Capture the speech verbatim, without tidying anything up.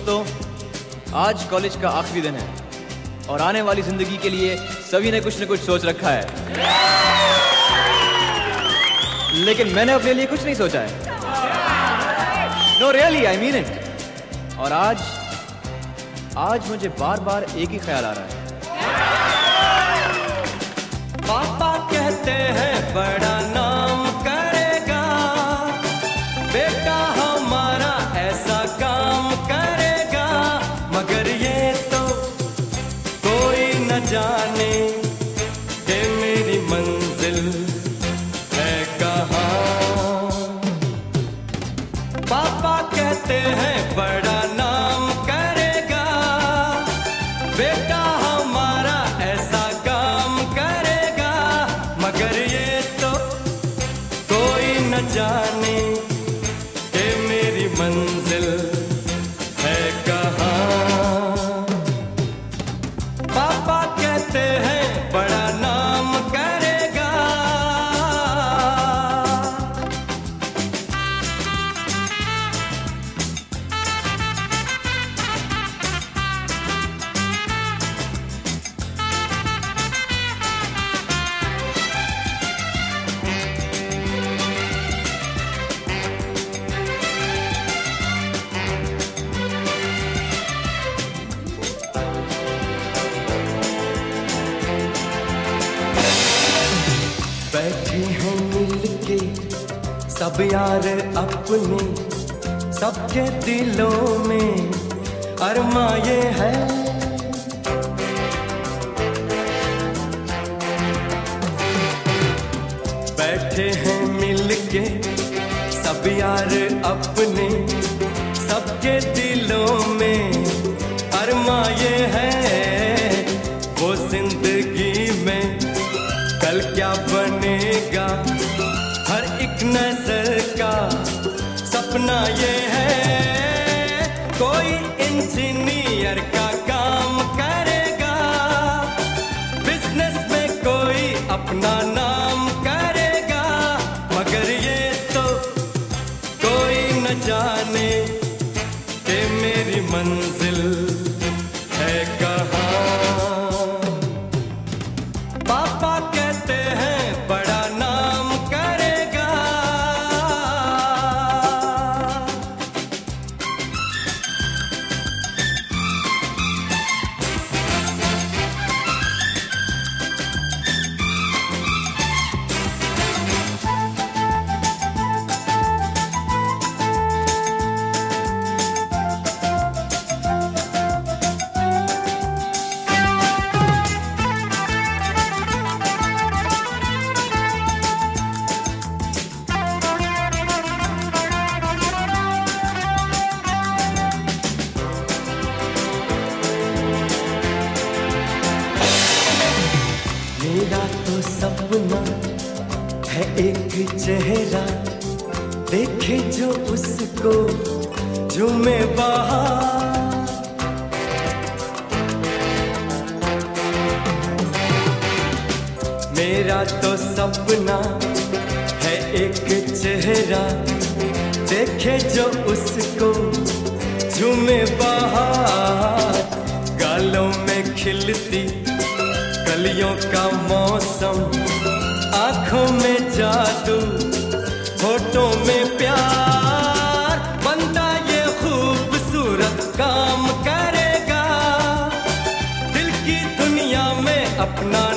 दोस्तों, आज कॉलेज का आखिरी दिन है और आने वाली जिंदगी के लिए सभी ने कुछ न कुछ सोच रखा है, लेकिन मैंने अपने लिए कुछ नहीं सोचा है। No really, I mean it. और आज आज मुझे बार बार एक ही ख्याल आ रहा है। पापा कहते हैं बड़ा नाम करेगा, बेटा हमारा ऐसा काम करेगा, मगर ये तो कोई न जाने कि मेरी मंजिल है कहाँ। पापा कहते हैं बड़ा नाम करेगा, बेटा हमारा ऐसा काम करेगा, मगर ये तो कोई न जाने कि मेरी मंजिल है कहाँ। पापा कहते हैं बड़ा नाम करेगा। बैठे हैं मिलके सब यार अपने, सबके दिलों में अरमा ये है। बैठे हैं मिलके सब यार अपने, सबके दिलों में अरमा ये है। वो जिंदगी में कल क्या बनेगा, हर एक नजर का सपना ये है। कोई इंजीनियर का काम करेगा, बिजनेस में कोई अपना नाम करेगा, मगर ये तो कोई न जाने कि मेरी मंजिल है कहाँ। पापा कहते हैं बड़ा नाम करेगा। मेरा तो सपना है एक चेहरा, देखे जो उसको झूमे बाहर। मेरा तो सपना है एक चेहरा, देखे जो उसको झूमे बाहर। गालों में खिलती कलियों का मौसम, आंखों में जादू, होठों में प्यार, बंदा ये खूबसूरत काम करेगा, दिल की दुनिया में अपना